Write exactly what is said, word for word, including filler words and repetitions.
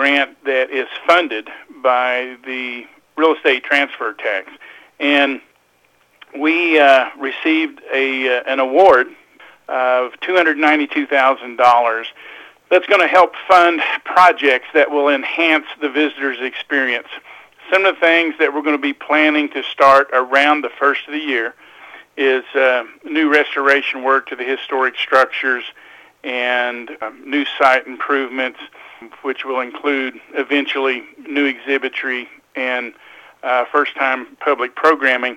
grant that is funded by the real estate transfer tax. And we uh, received a uh, an award of two hundred ninety-two thousand dollars that's going to help fund projects that will enhance the visitor's experience. Some of the things that we're going to be planning to start around the first of the year is uh, new restoration work to the historic structures and um, new site improvements, which will include eventually new exhibitry and uh, first-time public programming.